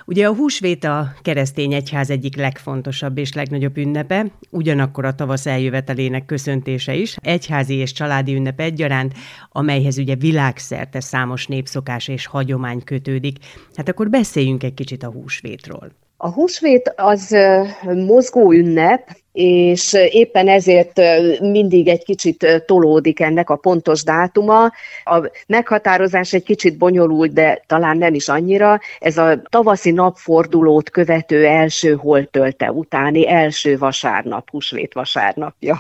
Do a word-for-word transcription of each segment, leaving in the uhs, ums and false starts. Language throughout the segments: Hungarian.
Ugye a húsvét a keresztény egyház egyik legfontosabb és legnagyobb ünnepe, ugyanakkor a tavasz eljövetelének köszöntése is, egyházi és családi ünnep egyaránt, amelyhez ugye világszerte számos népszokás és hagyomány kötődik. Hát akkor beszéljünk egy kicsit a húsvétről. A húsvét az mozgó ünnep, és éppen ezért mindig egy kicsit tolódik ennek a pontos dátuma. A meghatározás egy kicsit bonyolult, de talán nem is annyira. Ez a tavaszi napfordulót követő első holttölte utáni első vasárnap, húsvét vasárnapja.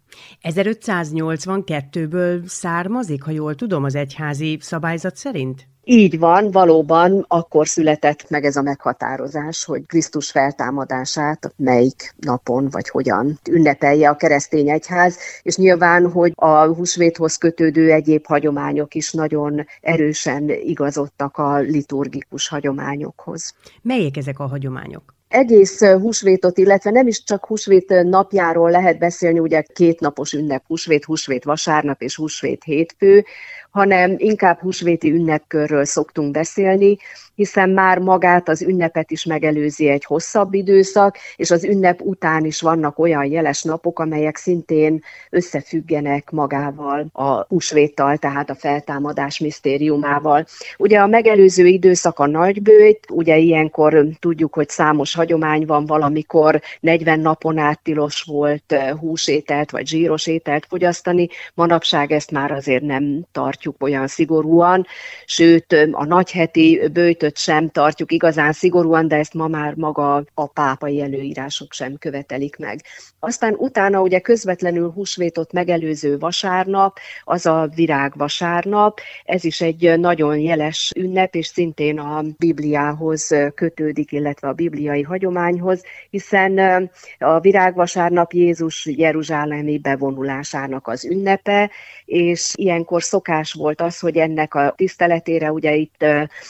ezerötszáznyolcvankettőből származik, ha jól tudom, az egyházi szabályzat szerint? Így van, valóban akkor született meg ez a meghatározás, hogy Krisztus feltámadását melyik napon vagy hogyan ünnepelje a keresztény egyház, és nyilván, hogy a húsvéthoz kötődő egyéb hagyományok is nagyon erősen igazodtak a liturgikus hagyományokhoz. Melyek ezek a hagyományok? Egész húsvétot, illetve nem is csak húsvét napjáról lehet beszélni, ugye kétnapos ünnep húsvét, húsvét vasárnap és húsvét hétfő, hanem inkább húsvéti ünnepkörről szoktunk beszélni, hiszen már magát az ünnepet is megelőzi egy hosszabb időszak, és az ünnep után is vannak olyan jeles napok, amelyek szintén összefüggenek magával a húsvéttal, tehát a feltámadás misztériumával. Ugye a megelőző időszak a nagybőjt, ugye ilyenkor tudjuk, hogy számos hagyomány van, valamikor negyven napon át tilos volt húsételt vagy zsíros ételt fogyasztani, manapság ezt már azért nem tartjuk olyan szigorúan, sőt a nagyheti böjtöt sem tartjuk igazán szigorúan, de ezt ma már maga a pápai előírások sem követelik meg. Aztán utána ugye közvetlenül húsvétot megelőző vasárnap, az a virágvasárnap, ez is egy nagyon jeles ünnep, és szintén a Bibliához kötődik, illetve a bibliai hagyományhoz, hiszen a virágvasárnap Jézus jeruzsálemi bevonulásának az ünnepe, és ilyenkor szokás volt az, hogy ennek a tiszteletére ugye itt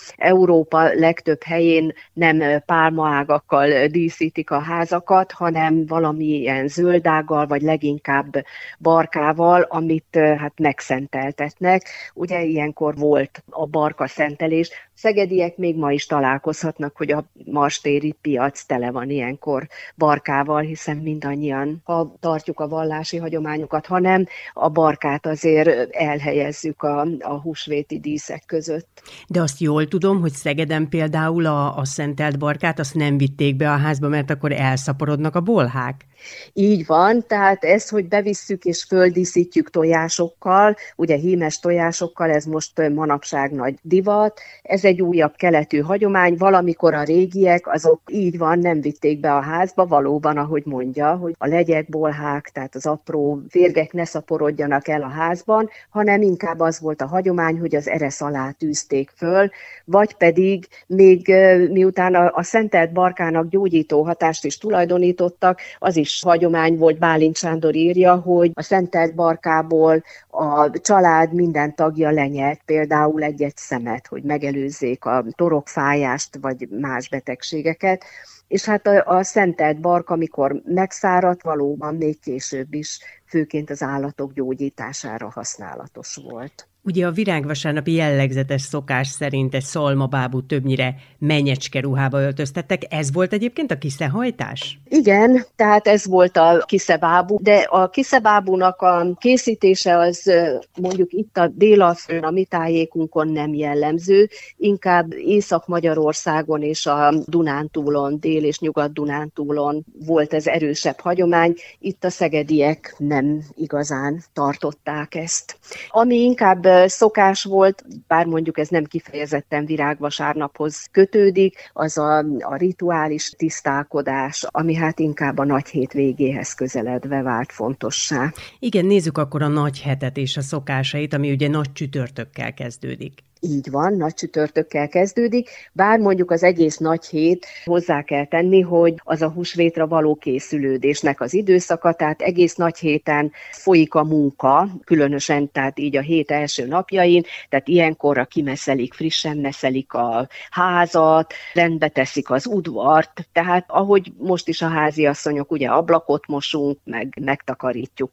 Európa legtöbb helyén nem pálmaágakkal díszítik a házakat, hanem valamilyen zöldággal, vagy leginkább barkával, amit hát megszenteltetnek. Ugye ilyenkor volt a barka szentelés. Szegediek még ma is találkozhatnak, hogy a marstéri piac tele van ilyenkor barkával, hiszen mindannyian, ha tartjuk a vallási hagyományokat, hanem a barkát azért elhelyezzük a, a húsvéti díszek között. De azt jól tudom, hogy Szegeden például a, a szentelt barkát azt nem vitték be a házba, mert akkor elszaporodnak a bolhák. Így van, tehát ez, hogy bevisszük és földíszítjük tojásokkal, ugye hímes tojásokkal, ez most manapság nagy divat, ez egy újabb keletű hagyomány, valamikor a régiek, azok így van, nem vitték be a házba, valóban, ahogy mondja, hogy a legyek, bolhák, tehát az apró férgek ne szaporodjanak el a házban, hanem inkább az volt a hagyomány, hogy az eresz alá tűzték föl, vagy pedig még miután a, a szentelt barkának gyógyító hatást is tulajdonítottak, az is hagyomány volt, Bálint Sándor írja, hogy a szentelt barkából a család minden tagja lenyelt például egy-egy szemet, hogy megelőzzék a torokfájást vagy más betegségeket. És hát a, a szentelt barka, amikor megszáradt, valóban még később is főként az állatok gyógyítására használatos volt. Ugye a virágvasárnapi jellegzetes szokás szerint egy szalmabábút többnyire menyecske ruhába öltöztettek. Ez volt egyébként a kiszehajtás? Igen, tehát ez volt a kiszebábú, de a kiszebábúnak a készítése az mondjuk itt a Délalföldön, a mi tájékunkon nem jellemző, inkább Észak-Magyarországon és a Dunántúlon, Dél- és Nyugat-Dunántúlon volt ez erősebb hagyomány, itt a szegediek nem igazán tartották ezt. Ami inkább szokás volt, bár mondjuk ez nem kifejezetten virágvasárnaphoz kötődik, az a, a rituális tisztálkodás, ami hát inkább a nagy hét végéhez közeledve vált fontossá. Igen, nézzük akkor a nagy hetet és a szokásait, ami ugye nagy csütörtökkel kezdődik. Így van, nagy csütörtökkel kezdődik, bár mondjuk az egész nagy hét hozzá kell tenni, hogy az a húsvétra való készülődésnek az időszaka, tehát egész nagy héten folyik a munka, különösen tehát így a hét első napjain, tehát ilyenkorra kimeszelik, frissen meszelik a házat, rendbe teszik az udvart, tehát ahogy most is a háziasszonyok ugye ablakot mosunk, meg megtakarítjuk a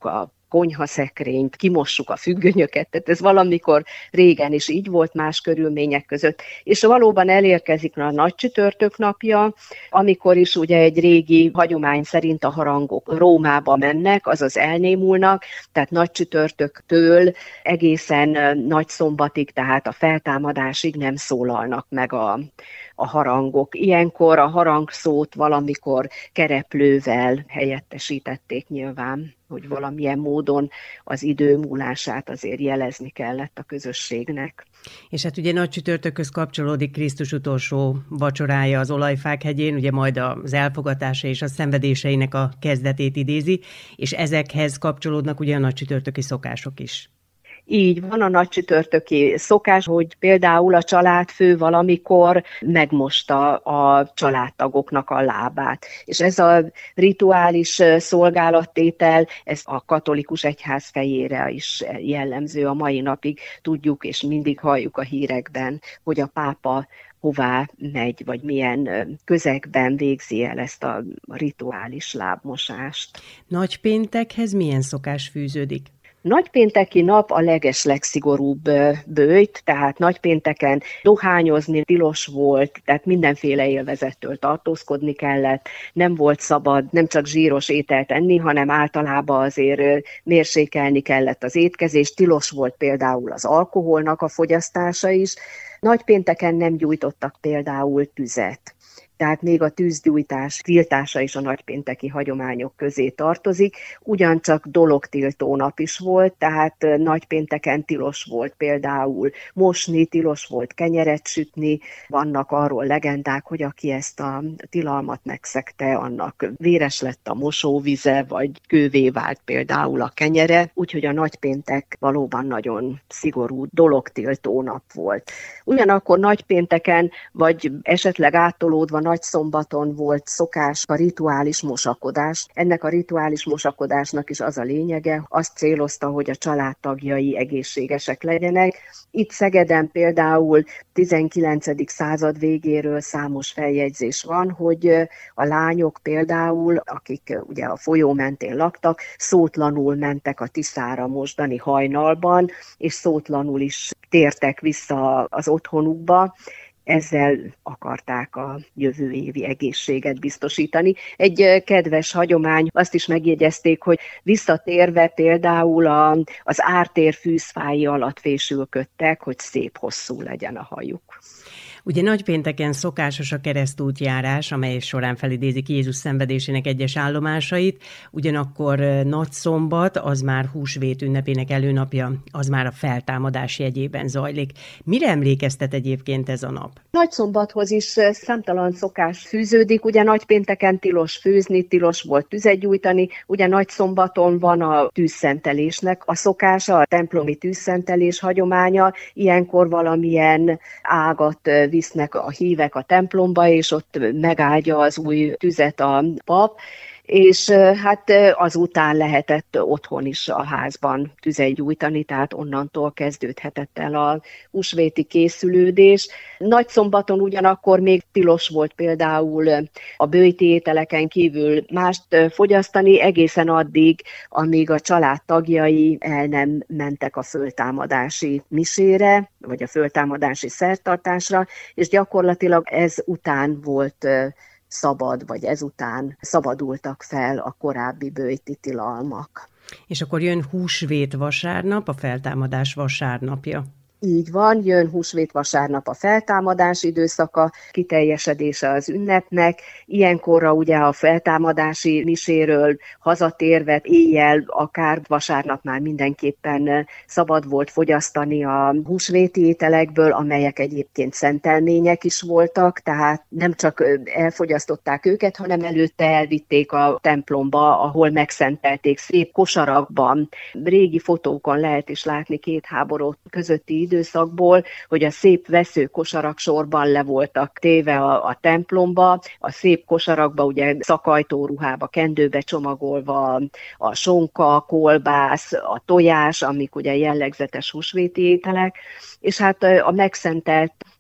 konyhaszekrényt, kimossuk a függönyöket, tehát ez valamikor régen is így volt más körülmények között. És valóban elérkezik a nagy csütörtök napja, amikor is ugye egy régi hagyomány szerint a harangok Rómába mennek, azaz elnémulnak, tehát nagy csütörtöktől egészen nagyszombatig, tehát a feltámadásig nem szólalnak meg a, a harangok. Ilyenkor a harangszót valamikor kereplővel helyettesítették nyilván, hogy valamilyen módon az idő múlását azért jelezni kellett a közösségnek. És hát ugye nagy csütörtökhöz kapcsolódik Krisztus utolsó vacsorája az Olajfák hegyén, ugye majd az elfogatása és a szenvedéseinek a kezdetét idézi, és ezekhez kapcsolódnak ugye a nagy csütörtöki szokások is. Így van, a nagy csütörtöki szokás, hogy például a családfő valamikor megmosta a családtagoknak a lábát. És ez a rituális szolgálattétel, ez a katolikus egyház fejére is jellemző a mai napig. Tudjuk és mindig halljuk a hírekben, hogy a pápa hová megy, vagy milyen közegben végzi el ezt a rituális lábmosást. Nagypéntekhez milyen szokás fűződik? Nagypénteki nap a legeslegszigorúbb böjt, tehát nagypénteken dohányozni tilos volt, tehát mindenféle élvezettől tartózkodni kellett, nem volt szabad nem csak zsíros ételt enni, hanem általában azért mérsékelni kellett az étkezést, tilos volt például az alkoholnak a fogyasztása is. Nagypénteken nem gyújtottak például tüzet. Tehát még a tűzgyújtás tiltása is a nagypénteki hagyományok közé tartozik, ugyancsak dologtiltó nap is volt, tehát nagypénteken tilos volt például mosni, tilos volt kenyeret sütni, vannak arról legendák, hogy aki ezt a tilalmat megszegte, annak véres lett a mosóvize, vagy kővé vált például a kenyere, úgyhogy a nagypéntek valóban nagyon szigorú dologtiltó nap volt. Ugyanakkor nagypénteken, vagy esetleg áttolódva nagyszombaton volt szokás a rituális mosakodás. Ennek a rituális mosakodásnak is az a lényege, azt célozta, hogy a családtagjai egészségesek legyenek. Itt Szegeden például tizenkilencedik század végéről számos feljegyzés van, hogy a lányok például, akik ugye a folyó mentén laktak, szótlanul mentek a Tiszára mosdani hajnalban, és szótlanul is tértek vissza az otthonukba. Ezzel akarták a jövő évi egészséget biztosítani. Egy kedves hagyomány, azt is megjegyezték, hogy visszatérve például a, az ártér fűzfái alatt fésülködtek, hogy szép hosszú legyen a hajuk. Ugye nagypénteken szokásos a keresztútjárás, amely során felidézik Jézus szenvedésének egyes állomásait, ugyanakkor nagyszombat, az már húsvét ünnepének előnapja, az már a feltámadás jegyében zajlik. Mire emlékeztet egyébként ez a nap? Nagyszombathoz is számtalan szokás fűződik, ugye nagypénteken tilos főzni, tilos volt tüzet gyújtani, ugye nagyszombaton van a tűzszentelésnek a szokása, a templomi tűzszentelés hagyománya, ilyenkor valamilyen ágat visznek a hívek a templomba, és ott megáldja az új tüzet a pap, és hát azután lehetett otthon is a házban tüzet gyújtani, tehát onnantól kezdődhetett el a húsvéti készülődés. Nagyszombaton ugyanakkor még tilos volt például a böjti ételeken kívül mást fogyasztani, egészen addig, amíg a család tagjai el nem mentek a föltámadási misére, vagy a föltámadási szertartásra, és gyakorlatilag ez után volt szabad, vagy ezután szabadultak fel a korábbi böjti tilalmak. És akkor jön húsvét vasárnap, a feltámadás vasárnapja. Így van, jön húsvét vasárnap a feltámadás időszaka, kiteljesedése az ünnepnek. Ilyenkorra ugye a feltámadási miséről hazatérve éjjel, akár vasárnap már mindenképpen szabad volt fogyasztani a húsvéti ételekből, amelyek egyébként szentelmények is voltak, tehát nem csak elfogyasztották őket, hanem előtte elvitték a templomba, ahol megszentelték szép kosarakban. Régi fotókon lehet is látni két háború közötti időszakból, hogy a szép veszőkosarak sorban le voltak téve a, a templomba, a szép kosarakba ugye szakajtóruhába, kendőbe csomagolva a sonka, a kolbász, a tojás, amik ugye jellegzetes húsvéti ételek, és hát a megszentelt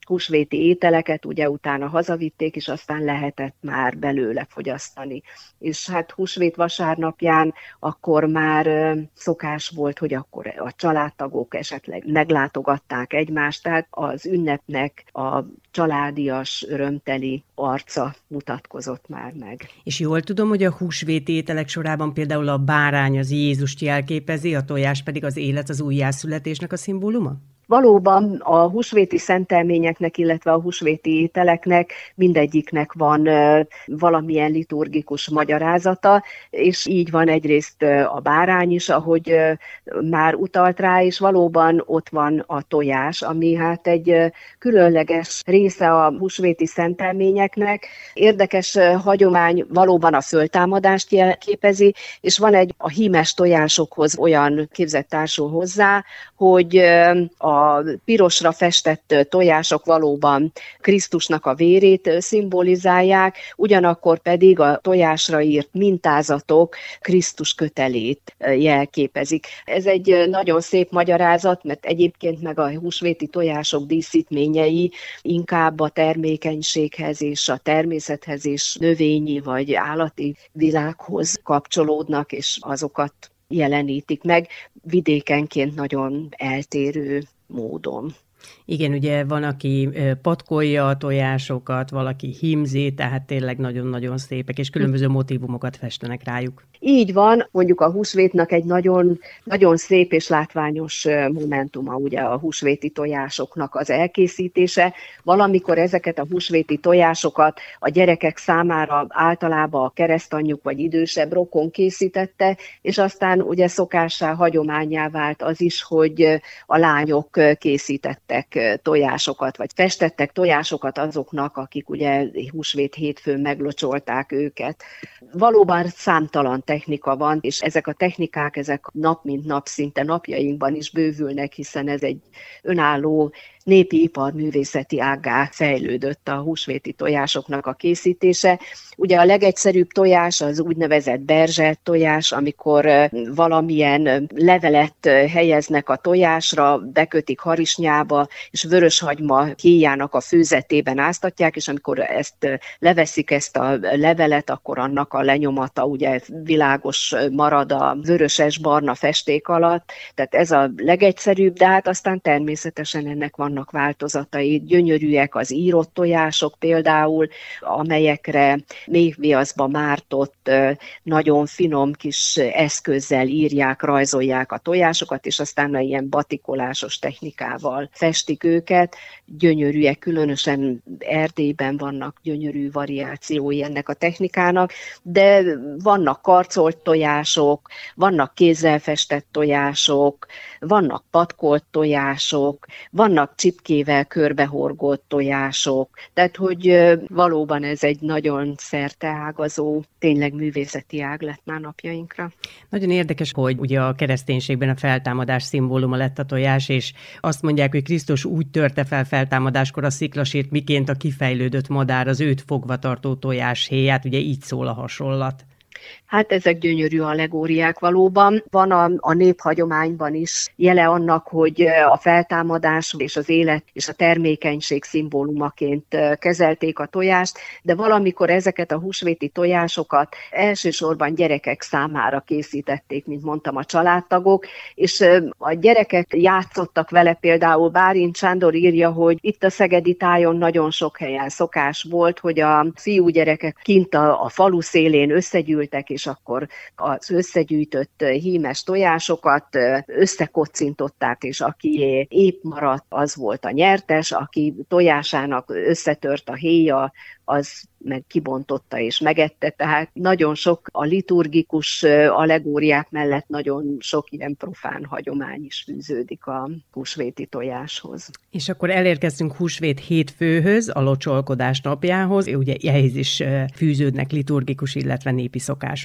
húsvéti ételeket, ugye utána hazavitték, és aztán lehetett már belőle fogyasztani. És hát húsvét vasárnapján akkor már szokás volt, hogy akkor a családtagok esetleg meglátogatták egymást, tehát az ünnepnek a családias, örömteli arca mutatkozott már meg. És jól tudom, hogy a húsvéti ételek sorában például a bárány az Jézust jelképezi, a tojás pedig az élet, az újjászületésnek a szimbóluma? Valóban a húsvéti szentelményeknek, illetve a húsvéti ételeknek mindegyiknek van valamilyen liturgikus magyarázata, és így van egyrészt a bárány is, ahogy már utalt rá, és valóban ott van a tojás, ami hát egy különleges része a húsvéti szentelményeknek. Érdekes hagyomány valóban a föltámadást jelképezi, és van egy a hímes tojásokhoz olyan képzett társul hozzá, hogy a A pirosra festett tojások valóban Krisztusnak a vérét szimbolizálják, ugyanakkor pedig a tojásra írt mintázatok Krisztus kötelét jelképezik. Ez egy nagyon szép magyarázat, mert egyébként meg a húsvéti tojások díszítményei inkább a termékenységhez és a természethez és növényi vagy állati világhoz kapcsolódnak, és azokat jelenítik meg vidékenként nagyon eltérő módon. Igen, ugye van, aki patkolja a tojásokat, valaki hímzi, tehát tényleg nagyon-nagyon szépek, és különböző motívumokat festenek rájuk. Így van, mondjuk a húsvétnak egy nagyon, nagyon szép és látványos momentuma ugye a húsvéti tojásoknak az elkészítése. Valamikor ezeket a húsvéti tojásokat a gyerekek számára általában a keresztanyjuk vagy idősebb rokon készítette, és aztán ugye szokássá, hagyománnyá vált az is, hogy a lányok készítettek tojásokat, vagy festettek tojásokat azoknak, akik ugye húsvét hétfőn meglocsolták őket. Valóban számtalan technika van, és ezek a technikák, ezek nap mint nap, szinte napjainkban is bővülnek, hiszen ez egy önálló népi iparművészeti ággá fejlődött a húsvéti tojásoknak a készítése. Ugye a legegyszerűbb tojás az úgynevezett berzselt tojás, amikor valamilyen levelet helyeznek a tojásra, bekötik harisnyába, és vöröshagyma héjának a főzetében áztatják, és amikor ezt leveszik, ezt a levelet, akkor annak a lenyomata ugye világos marad a vöröses-barna festék alatt. Tehát ez a legegyszerűbb, de hát aztán természetesen ennek vannak változatai. Gyönyörűek az írott tojások például, amelyekre méhviaszba mártott, nagyon finom kis eszközzel írják, rajzolják a tojásokat, és aztán ilyen batikolásos technikával festik őket. Gyönyörűek, különösen Erdélyben vannak gyönyörű variációi ennek a technikának, de vannak karcolt tojások, vannak kézzel festett tojások, vannak patkolt tojások, vannak csipkével körbehorgolt tojások, tehát hogy valóban ez egy nagyon szerteágazó, tényleg művészeti ág lett már napjainkra. Nagyon érdekes, hogy ugye a kereszténységben a feltámadás szimbóluma lett a tojás, és azt mondják, hogy Krisztus úgy törte fel feltámadáskor a sziklasét, miként a kifejlődött madár az őt fogva tartó tojás héját, ugye így szól a hasonlat. Hát ezek gyönyörű allegóriák valóban. Van a, a néphagyományban is jele annak, hogy a feltámadás és az élet és a termékenység szimbólumaként kezelték a tojást, de valamikor ezeket a húsvéti tojásokat elsősorban gyerekek számára készítették, mint mondtam, a családtagok, és a gyerekek játszottak vele, például Bálint Sándor írja, hogy itt a szegedi tájon nagyon sok helyen szokás volt, hogy a fiúgyerekek kint a, a falu szélén összegyűltek, és akkor az összegyűjtött hímes tojásokat összekocintották, és aki épp maradt, az volt a nyertes, aki tojásának összetört a héja, az meg kibontotta és megette, tehát nagyon sok a liturgikus allegóriák mellett nagyon sok ilyen profán hagyomány is fűződik a húsvéti tojáshoz. És akkor elérkeztünk húsvét hétfőhöz, a locsolkodás napjához, ugye ehhez is fűződnek liturgikus, illetve népi szokások.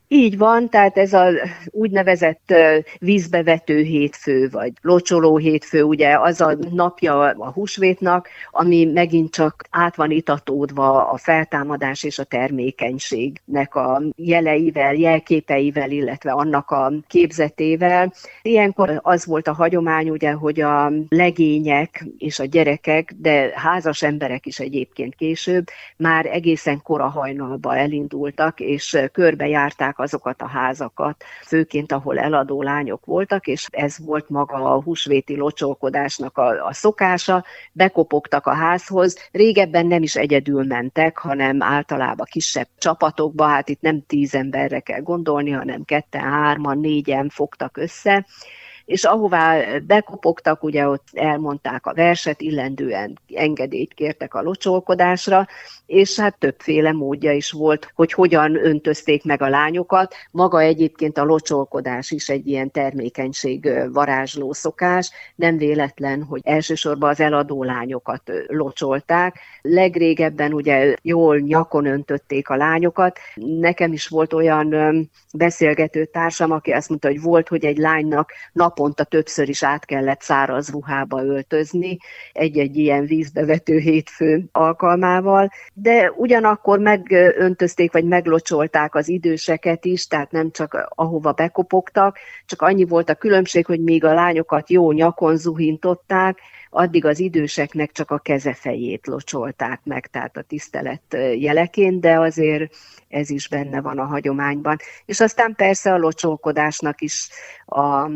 Így van, tehát ez az úgynevezett vízbevető hétfő, vagy locsoló hétfő, ugye az a napja a húsvétnak, ami megint csak át van itatódva a feltámadás és a termékenységnek a jeleivel, jelképeivel, illetve annak a képzetével. Ilyenkor az volt a hagyomány, ugye, hogy a legények és a gyerekek, de házas emberek is egyébként később, már egészen kora hajnalba elindultak, és körbejárták azokat a házakat, főként ahol eladó lányok voltak, és ez volt maga a húsvéti locsolkodásnak a, a szokása, bekopogtak a házhoz, régebben nem is egyedül mentek, hanem általában kisebb csapatokba, hát itt nem tíz emberre kell gondolni, hanem ketten, hárman, négyen fogtak össze, és ahová bekopogtak, ugye ott elmondták a verset, illendően engedélyt kértek a locsolkodásra, és hát többféle módja is volt, hogy hogyan öntözték meg a lányokat. Maga egyébként a locsolkodás is egy ilyen termékenység varázsló szokás, nem véletlen, hogy elsősorban az eladó lányokat locsolták. Legrégebben ugye jól nyakon öntötték a lányokat. Nekem is volt olyan beszélgető társam, aki azt mondta, hogy volt, hogy egy lánynak naponta többször is át kellett száraz ruhába öltözni, egy-egy ilyen vízbevető hétfő alkalmával, de ugyanakkor megöntözték, vagy meglocsolták az időseket is, tehát nem csak ahova bekopogtak, csak annyi volt a különbség, hogy még a lányokat jó nyakon zuhintották, addig az időseknek csak a kezefejét locsolták meg, tehát a tisztelet jeleként, de azért ez is benne van a hagyományban. És aztán persze a locsolkodásnak is a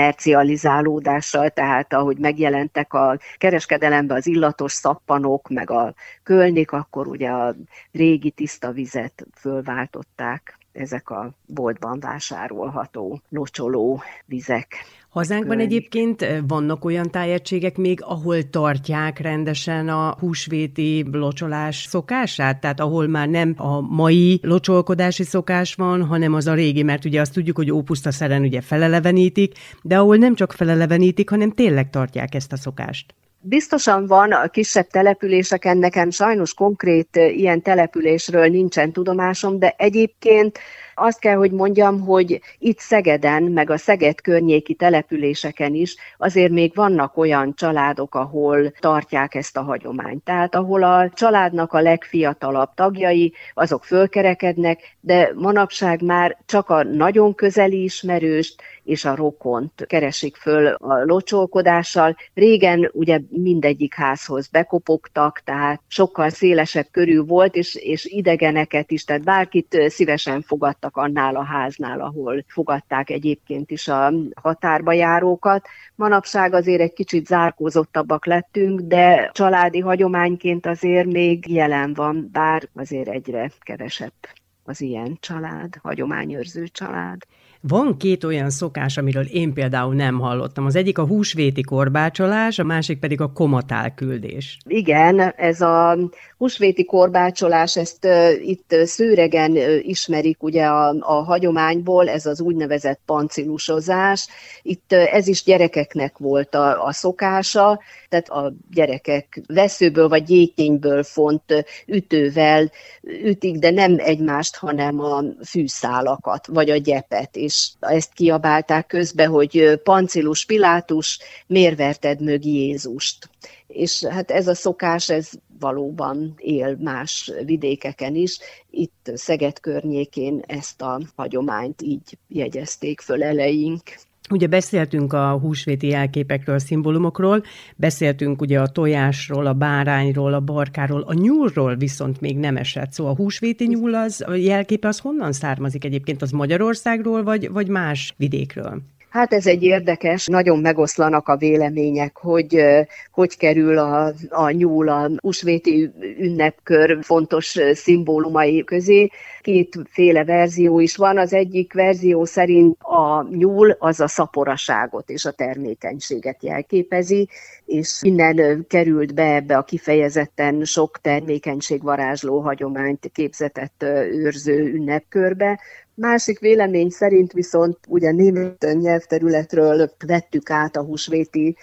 kommercializálódással, tehát ahogy megjelentek a kereskedelemben az illatos szappanok, meg a kölnik, akkor ugye a régi tiszta vizet fölváltották ezek a boltban vásárolható locsoló vizek. Hazánkban egyébként vannak olyan tájegységek még, ahol tartják rendesen a húsvéti locsolás szokását? Tehát ahol már nem a mai locsolkodási szokás van, hanem az a régi, mert ugye azt tudjuk, hogy Ópusztaszeren ugye felelevenítik, de ahol nem csak felelevenítik, hanem tényleg tartják ezt a szokást. Biztosan van a kisebb településeken, nekem sajnos konkrét ilyen településről nincsen tudomásom, de egyébként azt kell, hogy mondjam, hogy itt Szegeden, meg a Szeged környéki településeken is azért még vannak olyan családok, ahol tartják ezt a hagyományt. Tehát ahol a családnak a legfiatalabb tagjai, azok fölkerekednek, de manapság már csak a nagyon közeli ismerőst és a rokont keresik föl a locsolkodással. Régen ugye mindegyik házhoz bekopogtak, tehát sokkal szélesebb körül volt, és, és idegeneket is, tehát bárkit szívesen fogadtak annál a háznál, ahol fogadták egyébként is a határba járókat. Manapság azért egy kicsit zárkózottabbak lettünk, de családi hagyományként azért még jelen van, bár azért egyre kevesebb az ilyen család, hagyományőrző család. Van két olyan szokás, amiről én például nem hallottam. Az egyik a húsvéti korbácsolás, a másik pedig a komatálküldés. Igen, ez a húsvéti korbácsolás, ezt uh, itt szőregen uh, ismerik ugye a, a hagyományból, ez az úgynevezett pancilusozás. Itt uh, ez is gyerekeknek volt a, a szokása, tehát a gyerekek vesszőből vagy gyékényből font ütővel ütik, de nem egymást, hanem a fűszálakat, vagy a gyepet, és ezt kiabálták közbe, hogy Pancilus Pilátus, miért verted mög Jézust? És hát ez a szokás, ez valóban él más vidékeken is. Itt Szeged környékén ezt a hagyományt így jegyezték föl eleink. Ugye beszéltünk a húsvéti jelképekről, szimbólumokról, beszéltünk ugye a tojásról, a bárányról, a barkáról, a nyúlról viszont még nem esett. Szóval a húsvéti nyúl az, a jelképe az honnan származik egyébként? Az Magyarországról, vagy, vagy más vidékről? Hát ez egy érdekes, nagyon megoszlanak a vélemények, hogy hogy kerül a, a nyúl a húsvéti ünnepkör fontos szimbólumai közé. Kétféle verzió is van. Az egyik verzió szerint a nyúl az a szaporaságot és a termékenységet jelképezi, és innen került be ebbe a kifejezetten sok termékenységvarázsló hagyományt, képzetet őrző ünnepkörbe. Másik vélemény szerint viszont ugye német nyelvterületről vettük át a húsvéti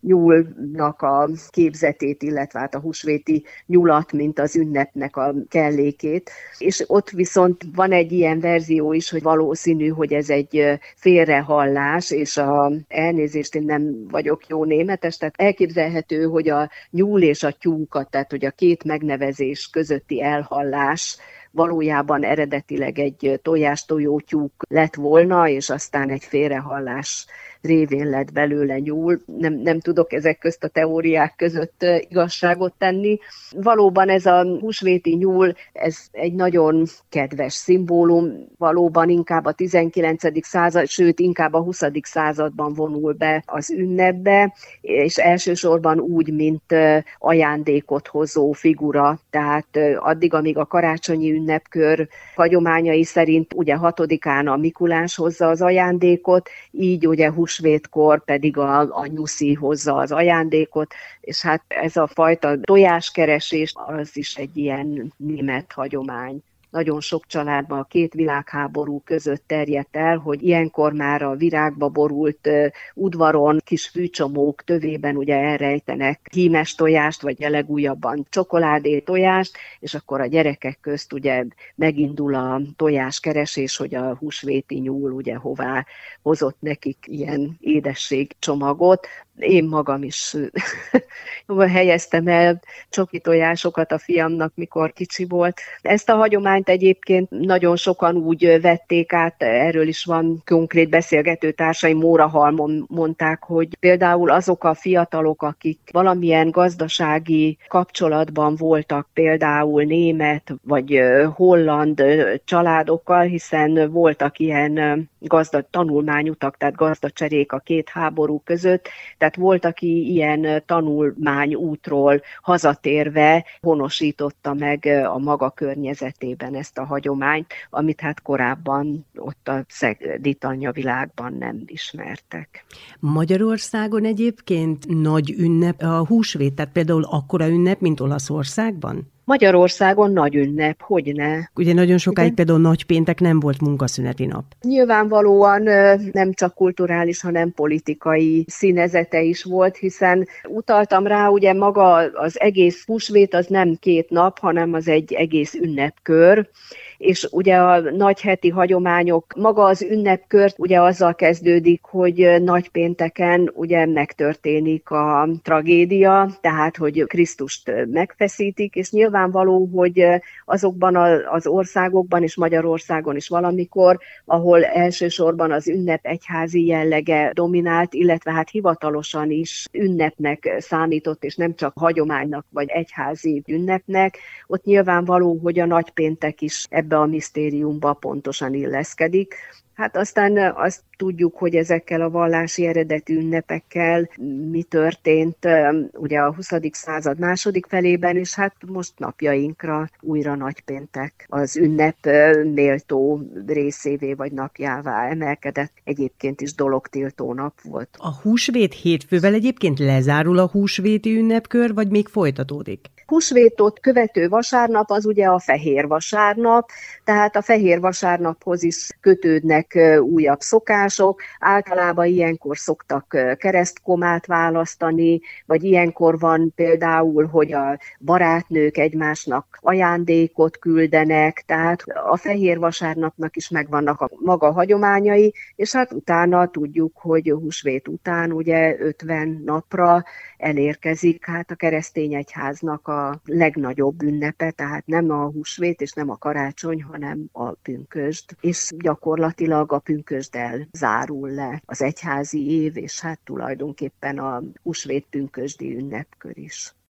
nyúlnak a képzetét, illetve hát a húsvéti nyulat, mint az ünnepnek a kellékét. És ott viszont van egy ilyen verzió is, hogy valószínű, hogy ez egy félrehallás, és a elnézést, én nem vagyok jó németes, tehát elképzelhető, hogy a nyúl és a tyúkat, tehát hogy a két megnevezés közötti elhallás valójában eredetileg egy tojás-tojó tyúk lett volna, és aztán egy félrehallás révén lett belőle nyúl. Nem, nem tudok ezek közt a teóriák között igazságot tenni. Valóban ez a húsvéti nyúl, ez egy nagyon kedves szimbólum, valóban inkább a tizenkilencedik század, sőt inkább a huszadik században vonul be az ünnepbe, és elsősorban úgy, mint ajándékot hozó figura, tehát addig, amíg a karácsonyi ünnepkör hagyományai szerint ugye hatodikán a Mikulás hozza az ajándékot, így ugye húsvétkor pedig a, a nyuszi hozza az ajándékot, és hát ez a fajta tojáskeresés az is egy ilyen német hagyomány. Nagyon sok családban a két világháború között terjedt el, hogy ilyenkor már a virágba borult uh, udvaron kis fűcsomók tövében ugye elrejtenek hímes tojást, vagy a legújabban csokoládé tojást, és akkor a gyerekek közt ugye megindul a tojáskeresés, hogy a húsvéti nyúl ugye hová hozott nekik ilyen édességcsomagot. Én magam is helyeztem el csoki tojásokat a fiamnak, mikor kicsi volt. Ezt a hagyományt egyébként nagyon sokan úgy vették át, erről is van konkrét beszélgető társaim, Mórahalmon mondták, hogy például azok a fiatalok, akik valamilyen gazdasági kapcsolatban voltak, például német vagy holland családokkal, hiszen voltak ilyen gazda tanulmányutak, tehát gazdacserék a két háború között, tehát volt, aki ilyen tanulmányútról hazatérve honosította meg a maga környezetében ezt a hagyományt, amit hát korábban ott a szegedi tanyavilágban nem ismertek. Magyarországon egyébként nagy ünnep a húsvét, tehát például akkora ünnep, mint Olaszországban? Magyarországon nagy ünnep, hogyne. Ugye nagyon sokáig Igen? például nagypéntek nem volt munkaszüneti nap. Nyilvánvalóan nem csak kulturális, hanem politikai színezete is volt, hiszen utaltam rá, ugye maga az egész húsvét az nem két nap, hanem az egy egész ünnepkör, és ugye a nagyheti hagyományok, maga az ünnepkört ugye azzal kezdődik, hogy nagypénteken ugye megtörténik a tragédia, tehát hogy Krisztust megfeszítik, és nyilvánvaló, hogy azokban az országokban és Magyarországon is valamikor, ahol elsősorban az ünnep egyházi jellege dominált, illetve hát hivatalosan is ünnepnek számított, és nem csak hagyománynak vagy egyházi ünnepnek, ott nyilvánvaló, hogy a nagypéntek is ebbe a misztériumba pontosan illeszkedik. Hát aztán azt tudjuk, hogy ezekkel a vallási eredetű ünnepekkel mi történt ugye a huszadik század második felében, és hát most napjainkra újra nagypéntek az ünnep méltó részévé vagy napjává emelkedett. Egyébként is dologtiltó nap volt. A húsvét hétfővel egyébként lezárul a húsvéti ünnepkör, vagy még folytatódik? Húsvétot követő vasárnap az ugye a fehér vasárnap, tehát a fehér vasárnaphoz is kötődnek újabb szokások. Általában ilyenkor szoktak keresztkomát választani, vagy ilyenkor van például, hogy a barátnők egymásnak ajándékot küldenek, tehát a fehér vasárnapnak is megvannak a maga hagyományai, és hát utána tudjuk, hogy húsvét után ugye ötven napra elérkezik hát a keresztény egyháznak a legnagyobb ünnepe, tehát nem a húsvét és nem a karácsony, hanem a pünkösd. És gyakorlatilag a pünkösddel zárul le az egyházi év, és hát tulajdonképpen a húsvét pünkösdi ünnepkör is.